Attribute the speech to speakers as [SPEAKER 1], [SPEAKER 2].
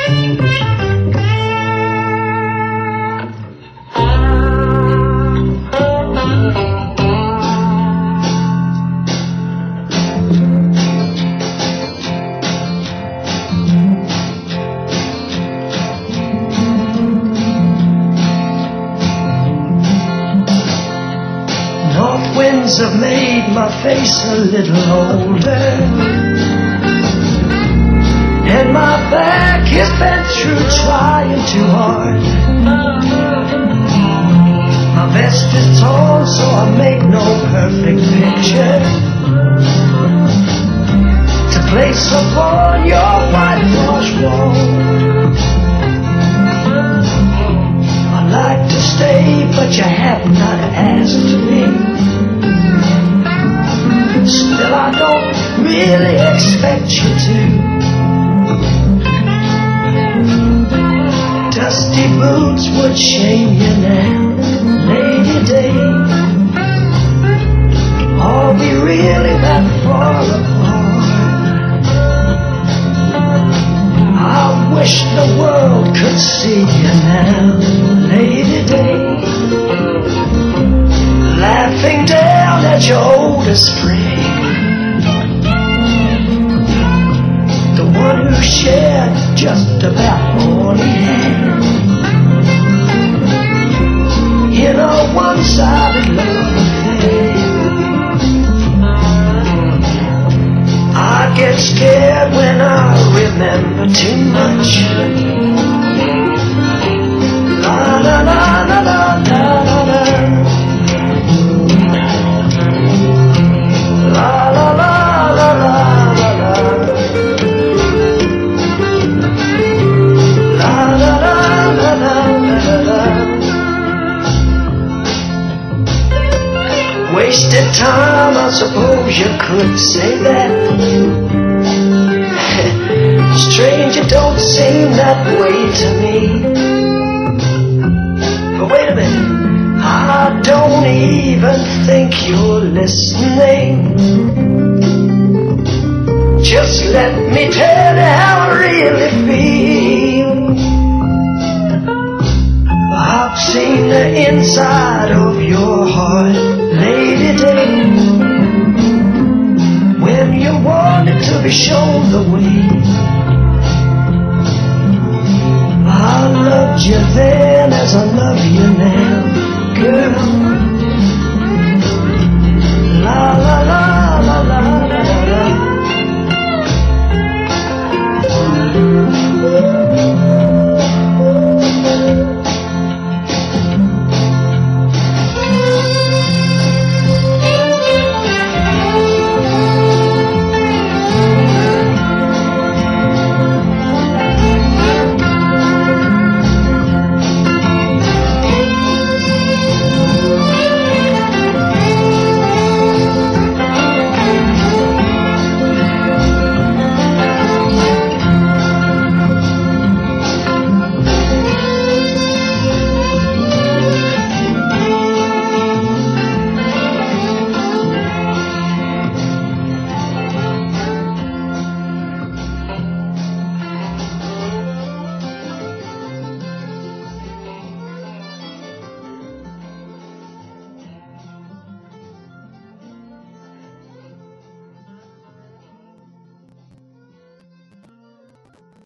[SPEAKER 1] Winds have made my face a little older, and my back is bent through trying too hard. My vest is torn, so I make no perfect picture to place upon your whitewashed wall. I'd like to stay, but you have not asked me. Still, I don't really expect you to. Dusty boots would shame you now, Lady Day. Are we really that far apart? I wish the world could see you now, Lady Day. Laughing down at your oldest friend, the one who shared just about all he had in a one-sided love affair. I get scared when I remember too much. La la la la la la la la. La la la la la la la. La la la la la la la. Wasted time, I suppose you could say that. Strange, it don't seem that way to me. But wait a minute. I don't even think you're listening. Just let me tell you how I really feel. I've seen the inside of your heart, Lady Day, when you wanted to be shown the way. I loved you then as I love you now, girl.